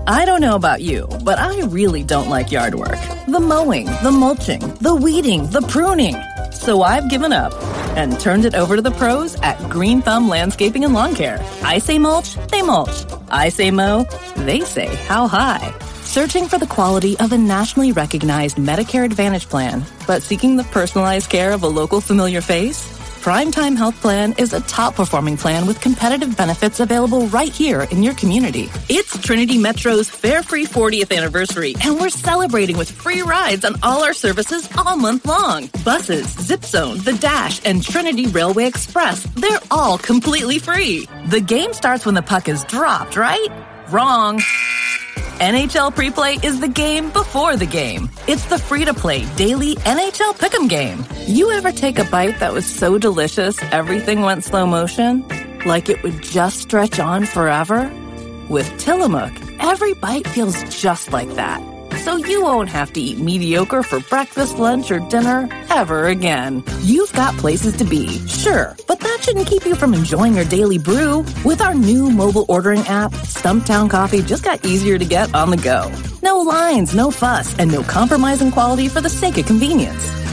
I don't know about you, but I really don't like yard work. The mowing, the mulching, the weeding, the pruning. So I've given up and turned it over to the pros at Green Thumb Landscaping and Lawn Care. I say mulch, they mulch. I say mow, they say how high. Searching for the quality of a nationally recognized Medicare Advantage plan, but seeking the personalized care of a local familiar face? Primetime Health Plan is a top-performing plan with competitive benefits available right here in your community. It's Trinity Metro's Fare Free 40th anniversary, and we're celebrating with free rides on all our services all month long. Buses, Zip Zone, The Dash, and Trinity Railway Express, they're all completely free. The game starts when the puck is dropped, right? Wrong. NHL Preplay is the game before the game. It's the free-to-play daily NHL Pick'em game. You ever take a bite that was so delicious everything went slow motion? Like it would just stretch on forever? With Tillamook, every bite feels just like that. So you won't have to eat mediocre for breakfast, lunch, or dinner ever again. You've got places to be, sure, but that shouldn't keep you from enjoying your daily brew. With our new mobile ordering app, Stumptown Coffee just got easier to get on the go. No lines, no fuss, and no compromising quality for the sake of convenience.